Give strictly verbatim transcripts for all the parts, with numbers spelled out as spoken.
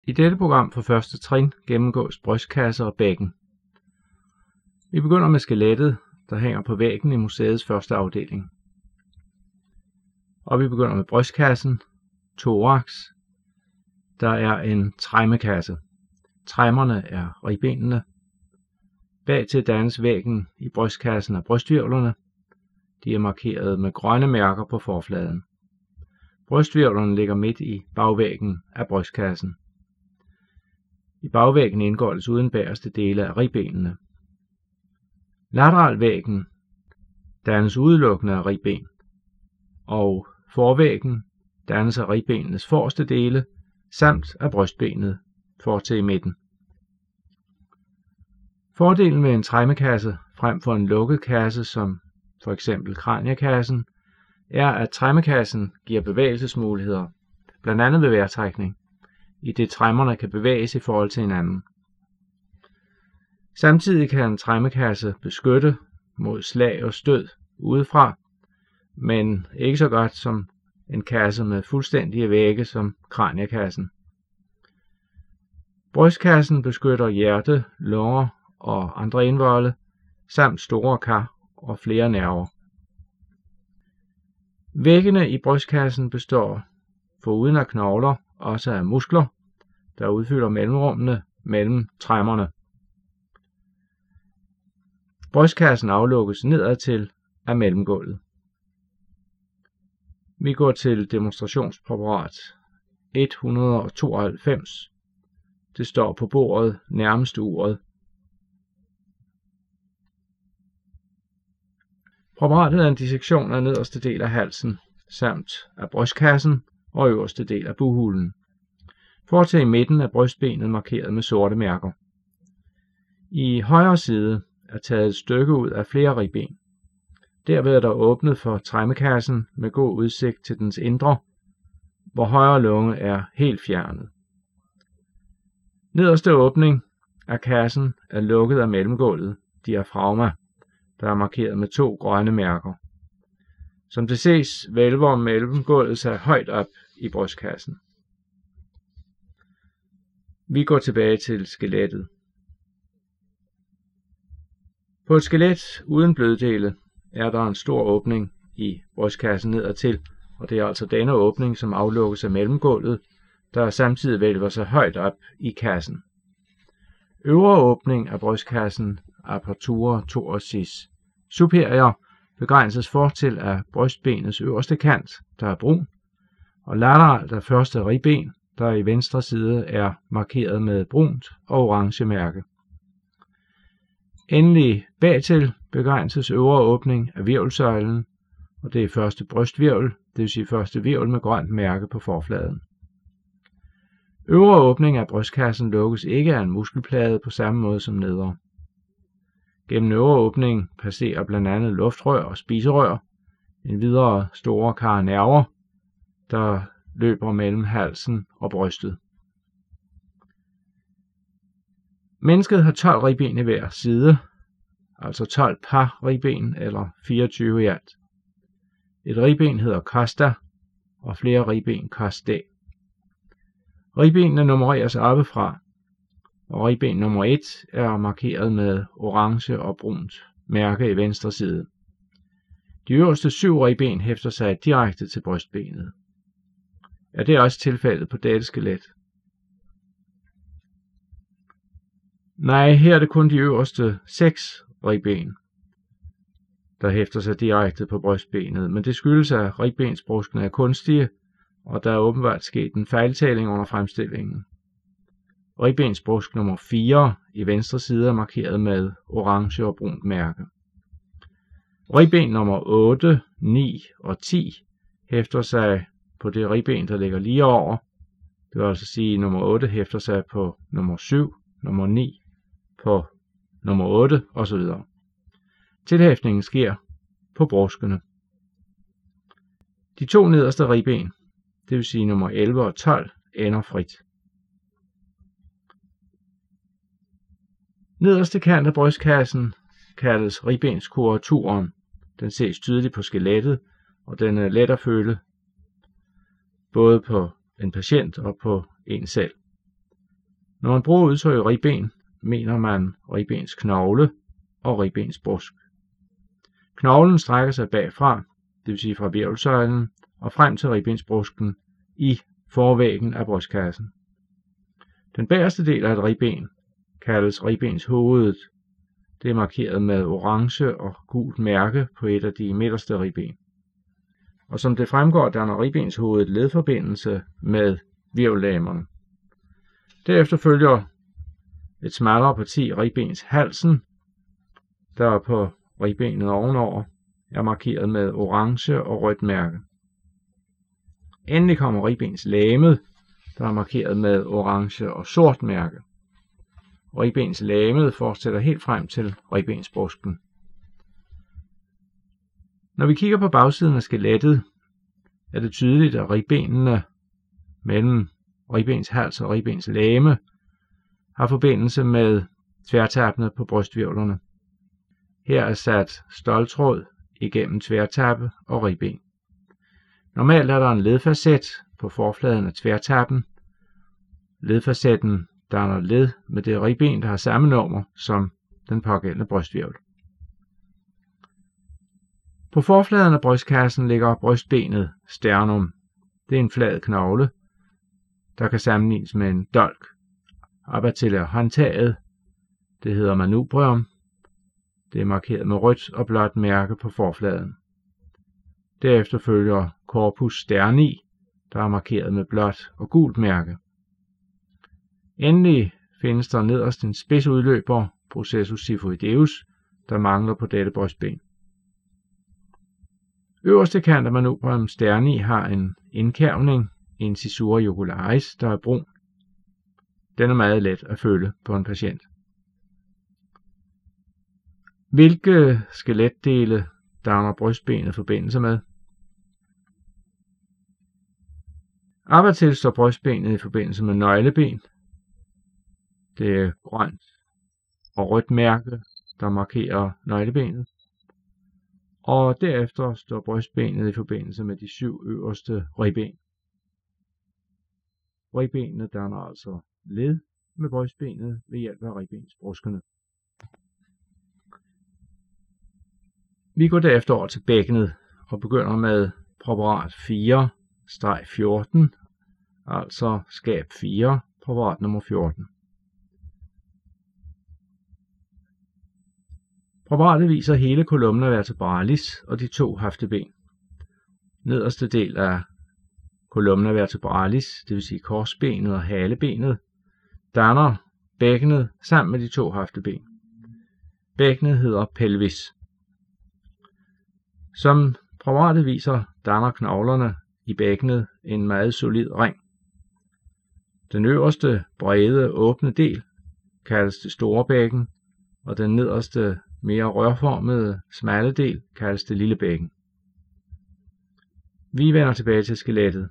I dette program for første trin gennemgås brystkasse og bækken. Vi begynder med skelettet, der hænger på væggen i museets første afdeling. Og vi begynder med brystkassen, thorax. Der er en træmmekasse. Træmmerne er ribbenene. Bagtil dannes væggen i brystkassen af brysthvirvlerne. De er markeret med grønne mærker på forfladen. Brysthvirvlerne ligger midt i bagvæggen af brystkassen. I bagvæggen indgår desuden bagerste dele af ribbenene. Lateralvæggen dannes udelukkende af ribben, og forvæggen dannes af ribbenenes forreste dele samt af brystbenet fortil i midten. Fordelen ved en træmmekasse frem for en lukket kasse som for eksempel kraniekassen er, at træmmekassen giver bevægelsesmuligheder, blandt andet ved vejrtrækning, i det træmmerne kan bevæges i forhold til hinanden. Samtidig kan en træmmekasse beskytte mod slag og stød udefra, men ikke så godt som en kasse med fuldstændige vægge som kraniekassen. Brystkassen beskytter hjerte, lunger og andre indvolde, samt store kar og flere nerver. Væggene i brystkassen består foruden af knogler også af muskler, der udfylder mellemrummene mellem træmmerne. Brystkassen aflukkes nedadtil af mellemgulvet. Vi går til demonstrationspræparat et hundrede og tooghalvfems. Det står på bordet nærmest uret. Præparatet er en dissektion af nederste del af halsen, samt af brystkassen og øverste del af bughulen. Fortil i midten af brystbenet markeret med sorte mærker. I højre side er taget et stykke ud af flere ribben. Derved er der åbnet for træmmekassen med god udsigt til dens indre, hvor højre lunge er helt fjernet. Nederste åbning af kassen er lukket af mellemgulvet, diafragma, der er markeret med to grønne mærker. Som det ses, hvælver mellemgulvet sig højt op i brystkassen. Vi går tilbage til skelettet. På et skelet uden bløddele er der en stor åbning i brystkassen nedadtil, og det er altså denne åbning, som aflukkes af mellemgulvet, der samtidig hvælver sig højt op i kassen. Øvre åbning af brystkassen, apertura thoracis superior, begrænses fortil af brystbenets øverste kant, der er brun, og lateralt af første ribben, der i venstre side er markeret med brunt og orange mærke. Endelig bagtil begrænses øvre åbning af hvirvelsøjlen, og det er første brysthvirvel, det vil sige første hvirvel med grønt mærke på forfladen. Øvre åbning af brystkassen lukkes ikke af en muskelplade på samme måde som nedre. Gennem øvre åbning passerer blandt andet luftrør og spiserør, endvidere store kar nerver, der løber mellem halsen og brystet. Mennesket har tolv ribben i hver side, altså tolv par ribben eller fireogtyve i alt. Et ribben hedder costa, og flere ribben costae. Ribbenene nummereres oppefra, og ribben nummer et er markeret med orange og brunt mærke i venstre side. De øverste syv ribben hæfter sig direkte til brystbenet. Er det også tilfældet på dette skelet? Nej, her er det kun de øverste seks ribben, der hæfter sig direkte på brystbenet, men det skyldes, at ribbensbruskkene er kunstige, og der er åbenbart sket en fejltagning under fremstillingen. Ribbensbrusk nummer fire i venstre side er markeret med orange og brunt mærke. Ribben nummer otte, ni og ti hæfter sig på det ribben, der ligger lige over. Det vil altså sige, at nummer otte hæfter sig på nummer syv, nummer ni på nummer otte osv. Tilhæftningen sker på bruskene. De to nederste ribben, det vil sige nummer elleve og tolv, ender frit. Nederste kant af brystkassen kaldes ribbenskurvaturen. Den ses tydeligt på skelettet, og den er let at føle, både på en patient og på en selv. Når man bruger udtrykket ribben, mener man ribbens knogle og ribbens brusk. Knoglen strækker sig bagfra, det vil sige fra hvirvelsøjlen og frem til ribbensbrusken i forvæggen af brystkassen. Den bagerste del af et ribben kaldes ribbenshovedet. Det er markeret med orange og gult mærke på et af de midterste ribben. Og som det fremgår, danner ribbenshovedet ledforbindelse med hvirvellegemerne. Derefter følger et smallere parti ribbenshalsen, der på ribbenet ovenover er markeret med orange og rødt mærke. Endelig kommer ribbenslegemet, der er markeret med orange og sort mærke. Ribbenslegemet fortsætter helt frem til ribbensbrusken. Når vi kigger på bagsiden af skelettet, er det tydeligt, at ribbenene mellem ribbenshals og ribbenslegeme har forbindelse med tværtappene på brysthvirvlerne. Her er sat ståltråd igennem tværtappe og ribben. Normalt er der en ledfacet på forfladen af tværtappen. Ledfacetten danner led med det ribben, der har samme nummer som den pågældende brysthvirvel. På forfladen af brystkassen ligger brystbenet sternum. Det er en flad knogle, der kan sammenlignes med en dolk. Opad til er håndtaget. Det hedder manubrium. Det er markeret med rødt og blåt mærke på forfladen. Derefter følger corpus sterni, der er markeret med blåt og gult mærke. Endelig findes der nederst en spidsudløber, processus xiphoideus, der mangler på dette brystben. Øverste kant af manubrium sterni har en indkærvning, incisura jugularis, der er brun. Den er meget let at følge på en patient. Hvilke skeletdele danner brystbenet forbindelse med? Opad til står brystbenet i forbindelse med nøgleben. Det er grønt og rødt mærke, der markerer nøglebenet. Og derefter står brystbenet i forbindelse med de syv øverste ribben. Ribbenene danner altså led med brystbenet ved hjælp af ribbensbruskene. Vi går derefter over til bækkenet og begynder med præparat fire fjorten, altså skab fire, præparat nummer fjorten. Præparatet viser hele columna vertebralis og de to hafteben. Nederste del af columna vertebralis, det vil sige korsbenet og halebenet, danner bækkenet sammen med de to hafteben. Bækkenet hedder pelvis. Som præparatet viser, danner knoglerne i bækkenet en meget solid ring. Den øverste brede åbne del kaldes det store bækken, og den nederste mere rørformede smalle del kaldes det lille bækken. Vi vender tilbage til skelettet.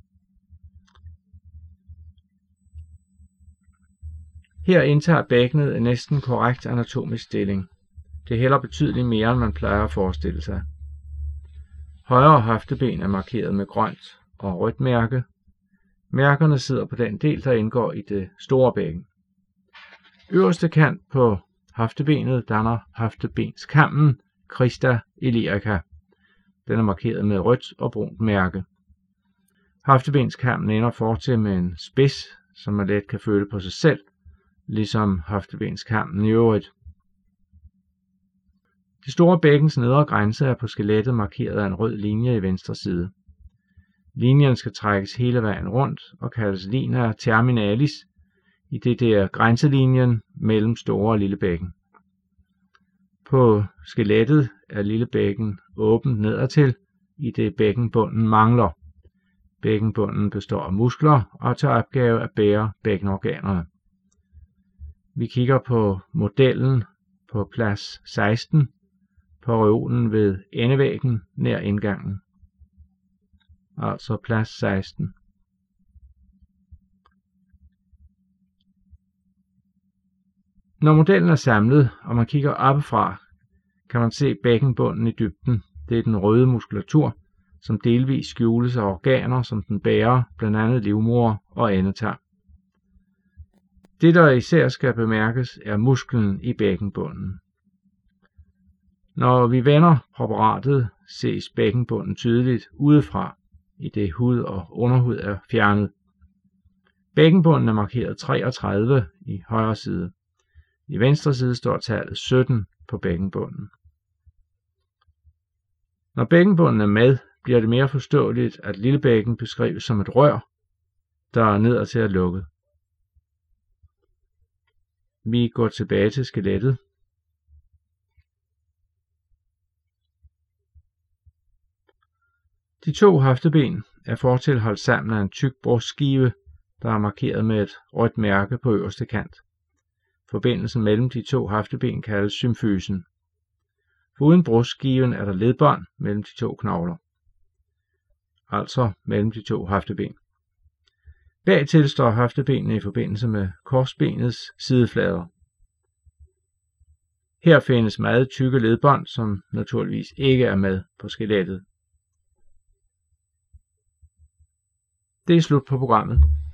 Her indtager bækkenet en næsten korrekt anatomisk stilling. Det hælder betydeligt mere, end man plejer at forestille sig. Højre hafteben er markeret med grønt og rødt mærke. Mærkerne sidder på den del, der indgår i det store bækken. Øverste kant på haftebenet danner haftebenskammen, crista iliaca. Den er markeret med rødt og brunt mærke. Haftebenskammen ender fortil med en spids, som man let kan føle på sig selv, ligesom haftebenskammen i øvrigt. Det store bækkens nedre grænse er på skelettet markeret af en rød linje i venstre side. Linjen skal trækkes hele vejen rundt og kaldes linea terminalis, i det det er grænselinjen mellem store og lille bækken. På skelettet er lille bækken åbent nedadtil, i det bækkenbunden mangler. Bækkenbunden består af muskler og tager opgave at bære bækkenorganerne. Vi kigger på modellen på plads seksten på reolen ved endevæggen nær indgangen. Altså plads seksten. Når modellen er samlet, og man kigger oppefra, kan man se bækkenbunden i dybden. Det er den røde muskulatur, som delvis skjules af organer, som den bærer, blandt andet livmoder og endetarm. Det, der især skal bemærkes, er musklen i bækkenbunden. Når vi vender præparatet, ses bækkenbunden tydeligt udefra, i det hud og underhud er fjernet. Bækkenbunden er markeret treogtredive i højre side. I venstre side står tallet sytten på bækkenbunden. Når bækkenbunden er med, bliver det mere forståeligt, at lille bækken beskrives som et rør, der er nedad er lukket. Vi går tilbage til skelettet. De to hofteben er fortil holdt sammen af en tyk brystskive, der er markeret med et rødt mærke på øverste kant. Forbindelsen mellem de to hofteben kaldes symfysen. Foruden brystskiven er der ledbånd mellem de to knogler, altså mellem de to hofteben. Bagtil står hoftebenene i forbindelse med korsbenets sideflader. Her findes meget tykke ledbånd, som naturligvis ikke er med på skelettet. Det er slut på programmet.